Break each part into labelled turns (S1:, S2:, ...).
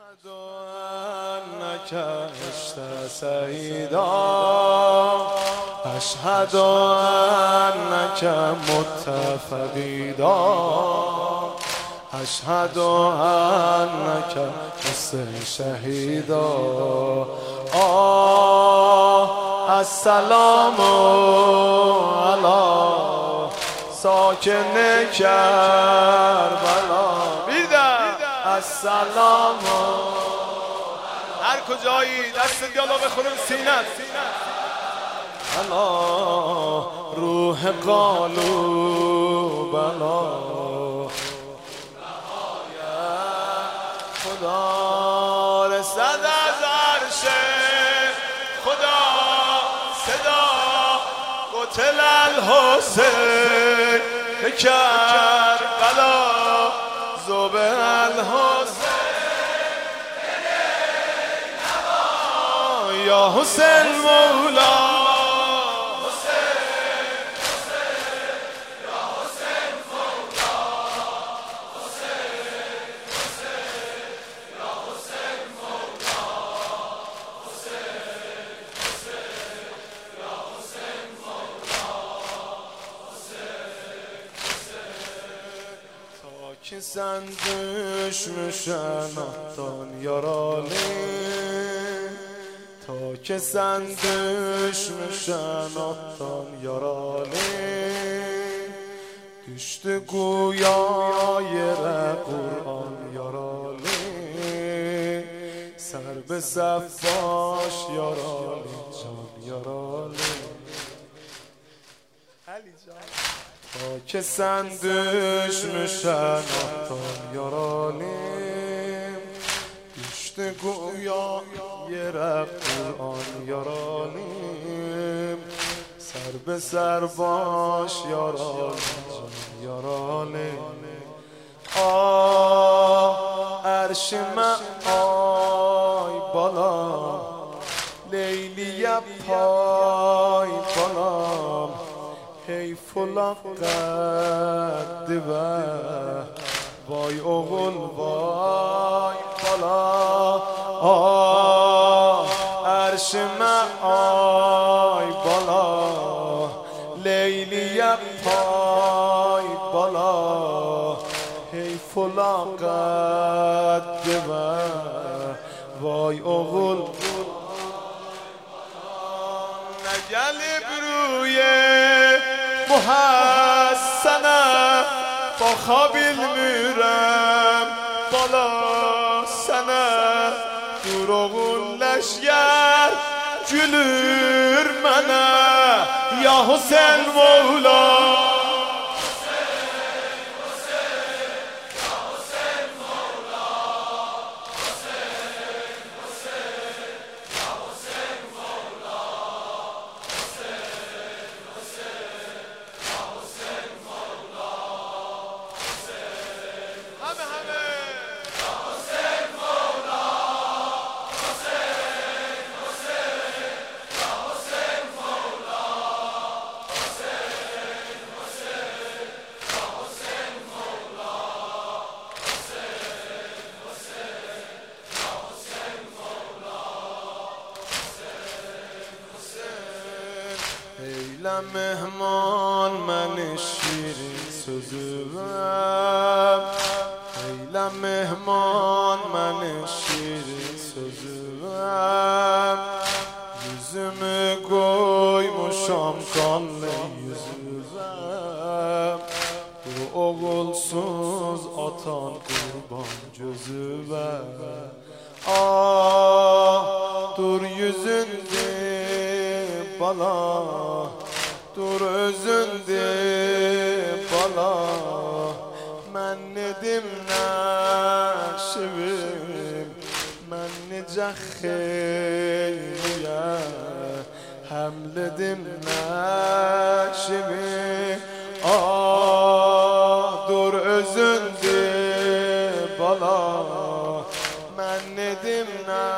S1: أشهد أنك عشت سعيدا أشهد أنك مت فقيدا أشهد أنك مت شهيدا السلام على ساکن کربلا السلام هر کجایی دست دیالا بخورم سینت الا روح قالو بلا خدا رسد از عرش خدا صدا قتل الحسین کربلا زوبه الحسین یا حسین مولا که sen düşmüşen attan yaralı Ta ki sen düşmüşen attan yaralı Düştü güya yere Kur'an yaralı Ser be seffaş yaralı can yaralı Ali can تا که sen düşmüşen attan yaralım Düştü güya yere Kur'an yaralım Ser be ser baş yaralım can yaralım Erşime ay bala Leyliye pay balam حیف و لقد به وای اغل وای بالا عرش آی بالا لیلی پای بالا حیف و لقد به وای اغل نگلب روی محسنه با خوابیل میرم بالا سنه دروغون لشگر گülür منه یا حسین مولا ایله مهمان من شیرین سوزوم ایله مهمان من شیرین سوزوم yüzümü koymuşam kanlı yüzüme Bu oğulsuz atan kurban gözüme dur yüzünde bala Dur özünde bala Mən nedim nəşivim Mən necə xeyliyə Həmledim nəşivim Dur özünde bala Mən nedim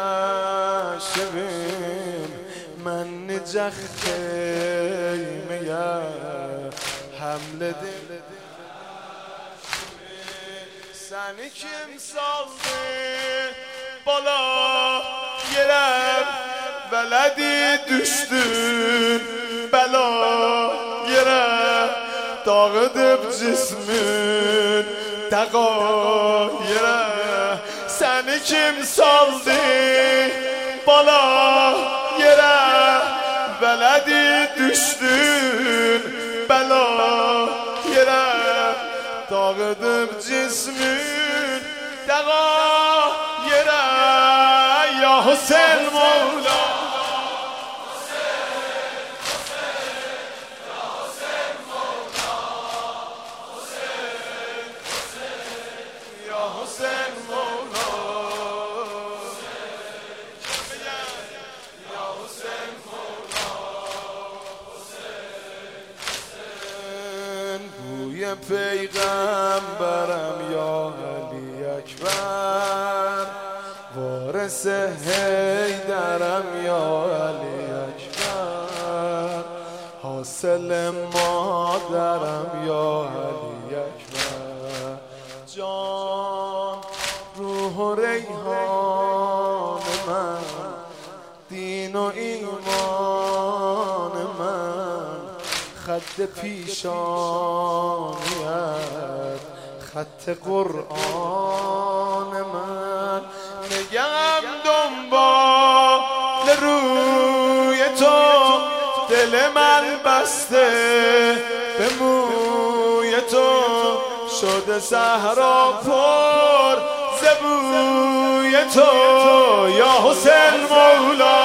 S1: nəşivim Mən necə xeyliyə Həmledim Səni kim saldı بالا yerem veledi düştün bela yere dağıdıp cismin dağa yere seni kim saldı bala yere veledi düştün bela yere dağıdıp cismin dağa yere ya Hüseyin Mevla پیغمبرم یا علی اکبر وارث حیدرم یا علی اکبر حاصل مادرم یا علی اکبر جان روح و ریحان من دین و ایمان من خط پیشانیت خط قرآن من نگم دنبال روی تو دل من بسته به موی تو شده صحرا پر ز بوی تو یا حسین مولا